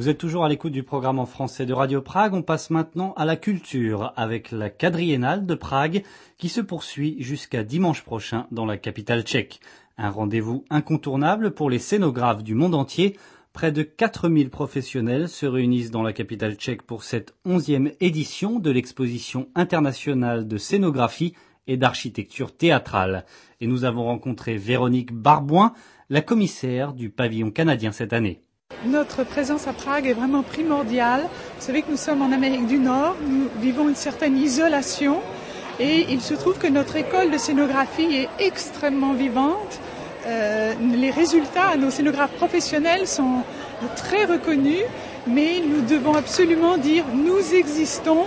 Vous êtes toujours à l'écoute du programme en français de Radio Prague. On passe maintenant à la culture avec la quadriennale de Prague qui se poursuit jusqu'à dimanche prochain dans la capitale tchèque. Un rendez-vous incontournable pour les scénographes du monde entier. Près de 4000 professionnels se réunissent dans la capitale tchèque pour cette 11e édition de l'exposition internationale de scénographie et d'architecture théâtrale. Et nous avons rencontré Véronique Barbouin, la commissaire du pavillon canadien cette année. Notre présence à Prague est vraiment primordiale. Vous savez que nous sommes en Amérique du Nord, nous vivons une certaine isolation et il se trouve que notre école de scénographie est extrêmement vivante. Les résultats à nos scénographes professionnels sont très reconnus, mais nous devons absolument dire nous existons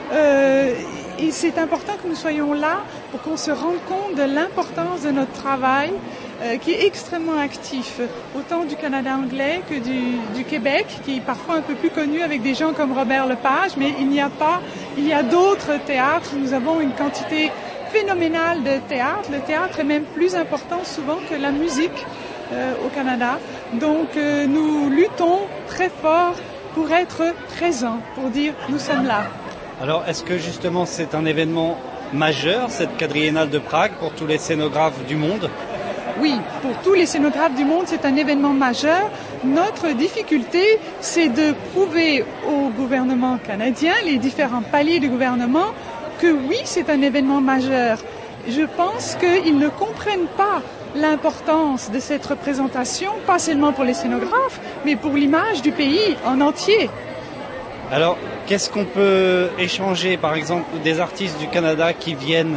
et c'est important que nous soyons là pour qu'on se rende compte de l'importance de notre travail qui est extrêmement actif, autant du Canada anglais que du Québec, qui est parfois un peu plus connu avec des gens comme Robert Lepage, mais il y a d'autres théâtres. Nous avons une quantité phénoménale de théâtre. Le théâtre est même plus important souvent que la musique au Canada. Donc nous luttons très fort pour être présents, pour dire nous sommes là. Alors est-ce que justement c'est un événement majeur, cette quadriennale de Prague, pour tous les scénographes du monde ? Oui, pour tous les scénographes du monde, c'est un événement majeur. Notre difficulté, c'est de prouver au gouvernement canadien, les différents paliers du gouvernement, que oui, c'est un événement majeur. Je pense qu'ils ne comprennent pas l'importance de cette représentation, pas seulement pour les scénographes, mais pour l'image du pays en entier. Alors, qu'est-ce qu'on peut échanger, par exemple, des artistes du Canada qui viennent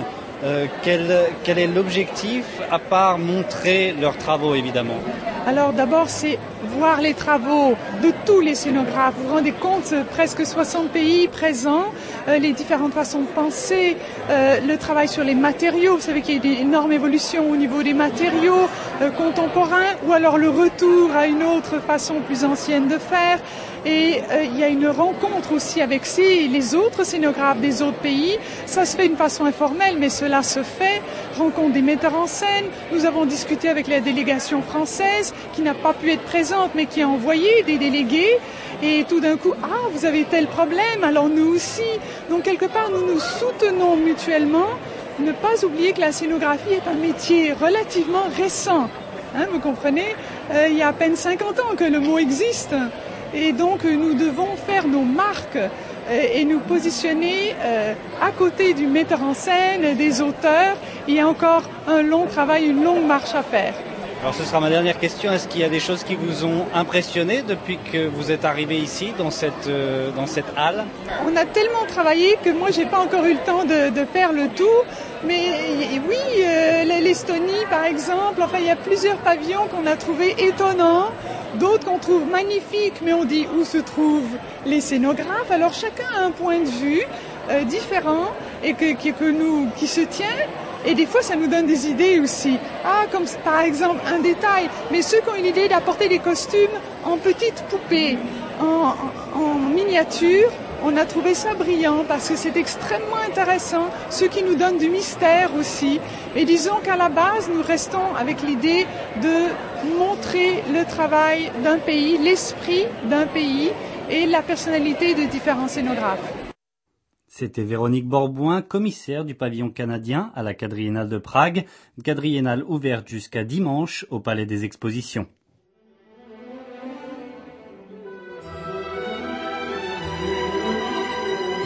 quel est l'objectif, à part montrer leurs travaux, évidemment? Alors d'abord, c'est voir les travaux de tous les scénographes. Vous vous rendez compte, presque 60 pays présents, les différentes façons de penser, le travail sur les matériaux. Vous savez qu'il y a une énorme évolution au niveau des matériaux contemporains, ou alors le retour à une autre façon plus ancienne de faire. Et il y a une rencontre aussi avec les autres scénographes des autres pays. Ça se fait d'une façon informelle, mais cela se fait. Rencontre des metteurs en scène. Nous avons discuté avec la délégation française qui n'a pas pu être présente, mais qui a envoyé des délégués. Et tout d'un coup, vous avez tel problème, alors nous aussi. Donc quelque part, nous nous soutenons mutuellement. Ne pas oublier que la scénographie est un métier relativement récent. Vous comprenez ? Il y a à peine 50 ans que le mot existe. Et donc nous devons faire nos marques et nous positionner à côté du metteur en scène, des auteurs. Il y a encore un long travail, une longue marche à faire. Alors ce sera ma dernière question. Est-ce qu'il y a des choses qui vous ont impressionné depuis que vous êtes arrivé ici, dans cette halle ? On a tellement travaillé que moi j'ai pas encore eu le temps de faire le tour. Mais oui, l'Estonie par exemple, enfin il y a plusieurs pavillons qu'on a trouvés étonnants, d'autres qu'on trouve magnifiques, mais on dit où se trouvent les scénographes. Alors chacun a un point de vue différent et qui se tient. Et des fois, ça nous donne des idées aussi. Comme par exemple un détail, mais ceux qui ont une idée d'apporter des costumes en petites poupées, en miniature, on a trouvé ça brillant parce que c'est extrêmement intéressant, ce qui nous donne du mystère aussi. Et disons qu'à la base, nous restons avec l'idée de montrer le travail d'un pays, l'esprit d'un pays et la personnalité de différents scénographes. C'était Véronique Barbouin, commissaire du pavillon canadien à la quadriennale de Prague, quadriennale ouverte jusqu'à dimanche au Palais des Expositions.